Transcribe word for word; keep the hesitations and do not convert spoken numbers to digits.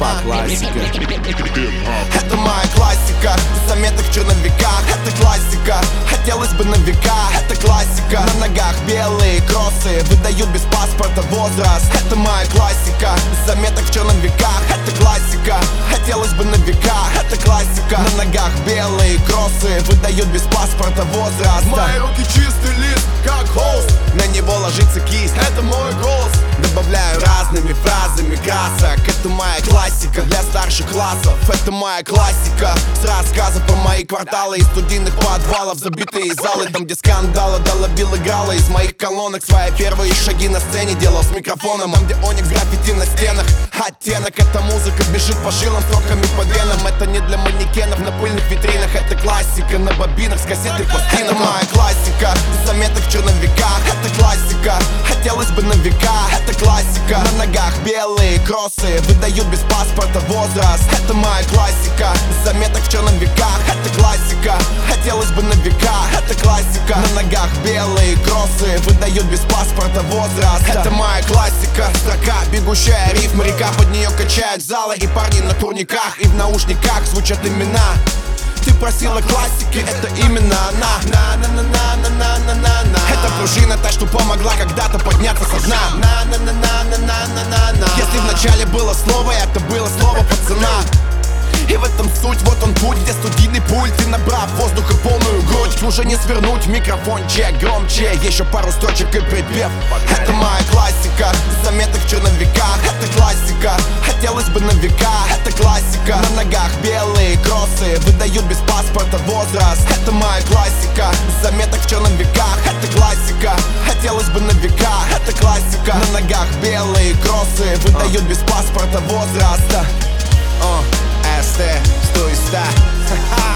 по классике. Это моя классика, заметок в черновиках. Это классика, хотелось бы на века. Это классика, на ногах белые кроссы выдают без паспорта возраст. Это моя классика, заметок в черновиках. Это классика, хотелось бы на века. Это классика, на ногах белые кроссы выдают без паспорта возраст. Мои руки чистый лист, как холст, на него ложится кисть. это мой голос. Добавляю разными фразами красок. Это моя классика для старших классов. Это моя классика с рассказов про мои кварталы и студийных подвалов. Забитые залы, там где скандалы долобил играла из моих колонок. Свои первые шаги на сцене делал с микрофоном. Там где оникс, граффити на стенах. Оттенок, эта музыка бежит по жилам строками по венам. Это не для манекенов на пыльных витринах. Это классика на бобинах с кассеты пластинок. Это моя классика, заметок в черновиках. Это классика, хотелось бы на века. Это классика, на ногах белые кроссы выдают без паспорта возраст. Это моя классика, заметок в черновиках. Это классика, хотелось бы на века. Это классика, на ногах белые кроссы выдают без паспорта возраст. Это моя классика, строка, бегущая рифм, река, под нее качают залы и парни на турниках. И в наушниках звучат имена. Ты просила классики, это именно она. На-на-на-на-на-на-на-на. Это пружина, та, что помогла когда-то подняться со дна. На-на-на-на-на-на-на-на. Если вначале было слово, это было слово пацана. И в этом суть, вот он путь, где студийный пульт. И набрав воздуха полную грудь, уже не свернуть микрофончик громче. Еще пару строчек и припев. Это моя классика, заметок в черновиках. Это классика, хотелось бы на века. Это классика, на ногах белые кроссы выдают без паспорта возраст. Это моя классика, заметок в черновиках. Это классика, хотелось бы на века. Это классика, на ногах белые кроссы выдают без паспорта возраста. Uh. Сто и ста.